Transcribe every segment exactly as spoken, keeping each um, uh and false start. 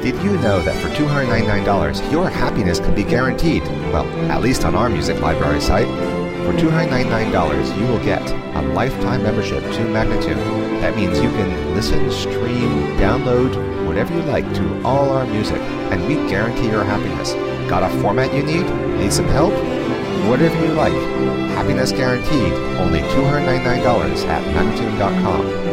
Did you know that for two hundred ninety-nine dollars, your happiness can be guaranteed? Well, at least on our music library site. For two hundred ninety-nine dollars, you will get a lifetime membership to Magnatune. That means you can listen, stream, download, whatever you like to all our music, and we guarantee your happiness. Got a format you need? Need some help? Whatever you like. Happiness guaranteed. Only two hundred ninety-nine dollars at Magnatune dot com.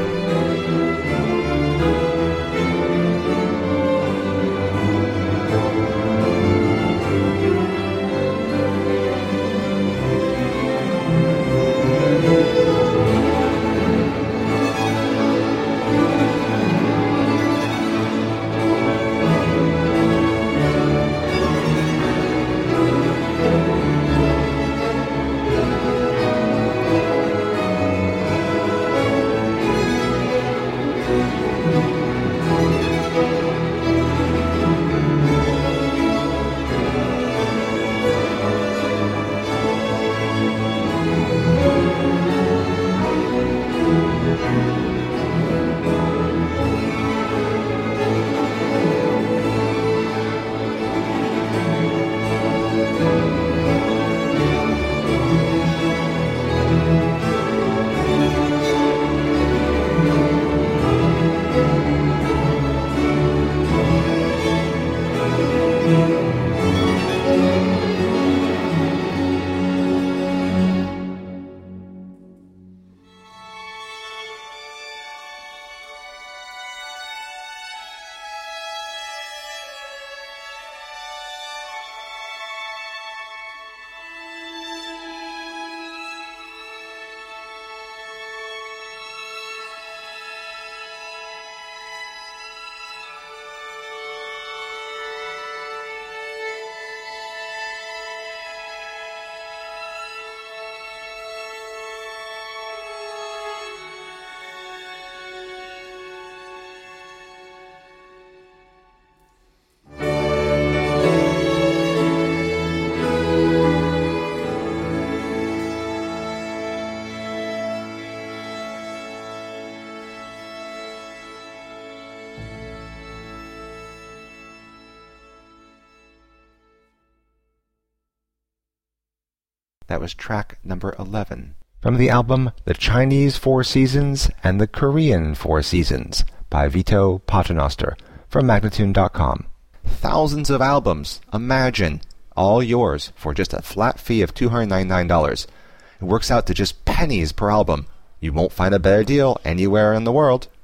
That was track number eleven from the album The Chinese Four Seasons and the Korean Four Seasons by Vito Paternoster from Magnatune dot com. Thousands of albums, imagine, all yours for just a flat fee of two hundred ninety-nine dollars. It works out to just pennies per album. You won't find a better deal anywhere in the world.